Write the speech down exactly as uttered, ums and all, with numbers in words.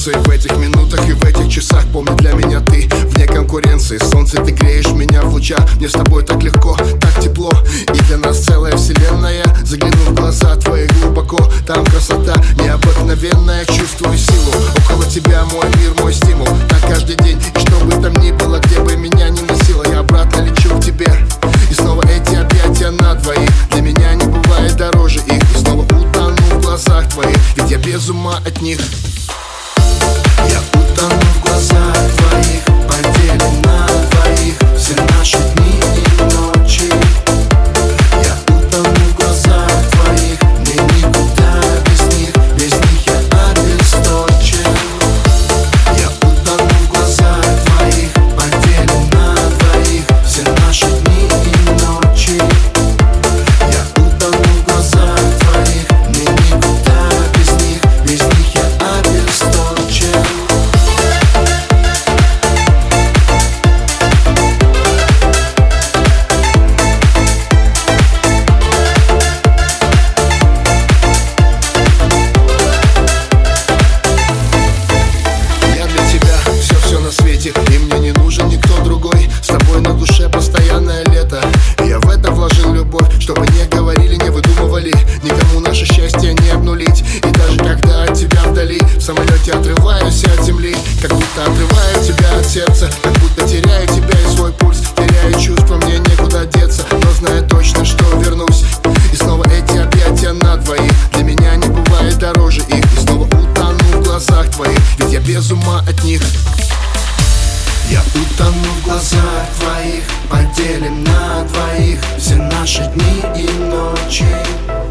эмоции в этих минутах и в этих часах. Помни, для меня ты вне конкуренции. Солнце, ты греешь меня в лучах. Мне с тобой так легко, так тепло, и для нас целая вселенная. Заглянув в глаза твои глубоко, там красота необыкновенная. Чувствую силу, около тебя мой мир, мой стимул. Так каждый день, и что бы там ни было, где бы меня ни носило, я обратно лечу к тебе. И снова эти объятия на двоих, для меня не бывает дороже их. И снова утону в глазах твоих, ведь я без ума от них. Я утону в глазах твоих, поделим на двоих все наши дни и ночи. Я утону в глазах твоих, мне никуда без них, без них я обесточен. Я утону в глазах твоих, поделим на двоих все наши дни и ночи. Я утону в глазах твоих, мне никуда без них, без них я обесточен. И мне не нужен никто другой. С тобой на душе постоянное лето. Я в это вложил любовь, чтобы не говорили, не выдумывали. Никому наше счастье не обнулить. И даже когда от тебя вдали, в самолете отрываюсь от земли, как будто отрываю тебя от сердца, как будто теряю тебя и свой пульс. Теряю чувства, мне некуда деться, но знаю точно, что вернусь. И снова эти объятия на двоих, для меня не бывает дороже их. И снова утону в глазах твоих, ведь я без ума от них. Я утону в глазах твоих, поделим на двоих все наши дни и ночи.